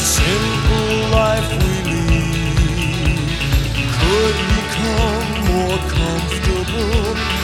simple life we lead could become more comfortable